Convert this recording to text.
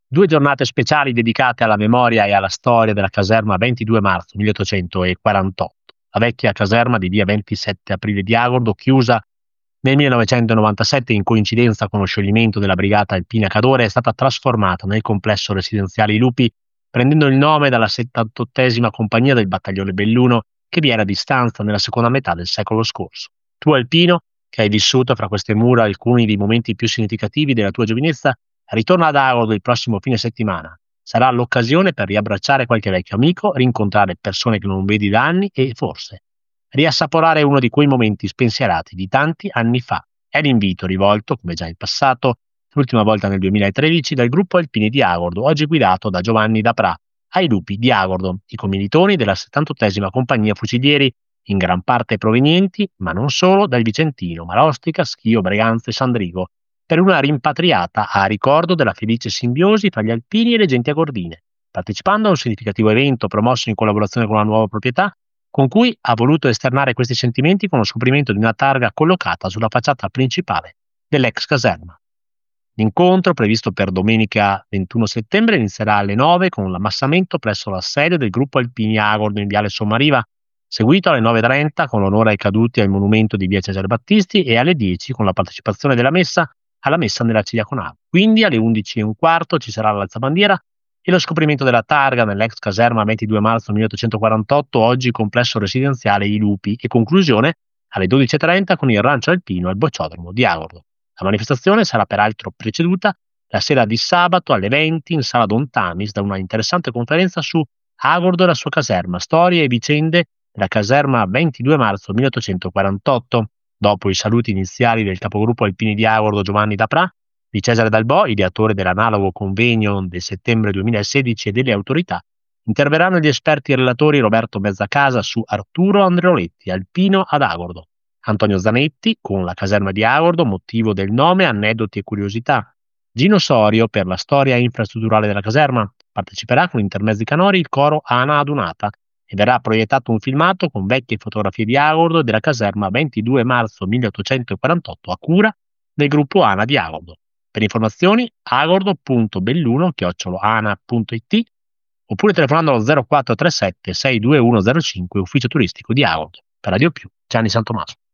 2 giornate speciali dedicate alla memoria e alla storia della caserma 22 marzo 1848, la vecchia caserma di via 27 aprile di Agordo, chiusa nel 1997 in coincidenza con lo scioglimento della brigata alpina Cadore, è stata trasformata nel complesso residenziale I Lupi, prendendo il nome dalla 78esima compagnia del battaglione Belluno che vi era di stanza nella seconda metà del secolo scorso. Tu alpino, che hai vissuto fra queste mura alcuni dei momenti più significativi della tua giovinezza, ritorna ad Agordo il prossimo fine settimana. Sarà l'occasione per riabbracciare qualche vecchio amico, rincontrare persone che non vedi da anni e, forse, riassaporare uno di quei momenti spensierati di tanti anni fa. È l'invito rivolto, come già in passato, l'ultima volta nel 2013, dal gruppo Alpini di Agordo, oggi guidato da Giovanni Daprà, ai Lupi di Agordo, i commilitoni della 78esima Compagnia Fucilieri, in gran parte provenienti, ma non solo, dal Vicentino, Marostica, Schio, Breganze e Sandrigo, per una rimpatriata a ricordo della felice simbiosi tra gli alpini e le genti agordine, partecipando a un significativo evento promosso in collaborazione con la nuova proprietà, con cui ha voluto esternare questi sentimenti con lo scoprimento di una targa collocata sulla facciata principale dell'ex caserma. L'incontro, previsto per domenica 21 settembre, inizierà alle 9 con l'ammassamento presso la sede del gruppo Alpini Agordo in Viale Sommariva, seguito alle 9:30 con l'onore ai caduti al monumento di via Cesare Battisti e alle 10 con la partecipazione della messa alla messa nella Ciliaconava. Quindi alle 11:15 ci sarà l'alzabandiera e lo scoprimento della targa nell'ex caserma 22 marzo 1848, oggi complesso residenziale I Lupi, e conclusione alle 12:30 con il rancio alpino al bocciodromo di Agordo. La manifestazione sarà peraltro preceduta la sera di sabato alle 20 in sala Don Tamis da una interessante conferenza su Agordo e la sua caserma, storie e vicende della caserma 22 marzo 1848. Dopo i saluti iniziali del capogruppo Alpini di Agordo Giovanni Daprà, di Cesare Dalbò, ideatore dell'analogo convegno del settembre 2016 e delle autorità, interverranno gli esperti e relatori Roberto Mezzacasa su Arturo Andreoletti, alpino ad Agordo, Antonio Zanetti con la caserma di Agordo, motivo del nome, aneddoti e curiosità, Gino Sorio per la storia infrastrutturale della caserma. Parteciperà con intermezzi canori il coro Ana Adunata e verrà proiettato un filmato con vecchie fotografie di Agordo e della caserma 22 marzo 1848 a cura del gruppo Ana di Agordo. Per informazioni agordo.belluno@ana.it oppure telefonando allo 0437 62105 ufficio turistico di Agordo. Per Radio Più, Gianni Santomaso.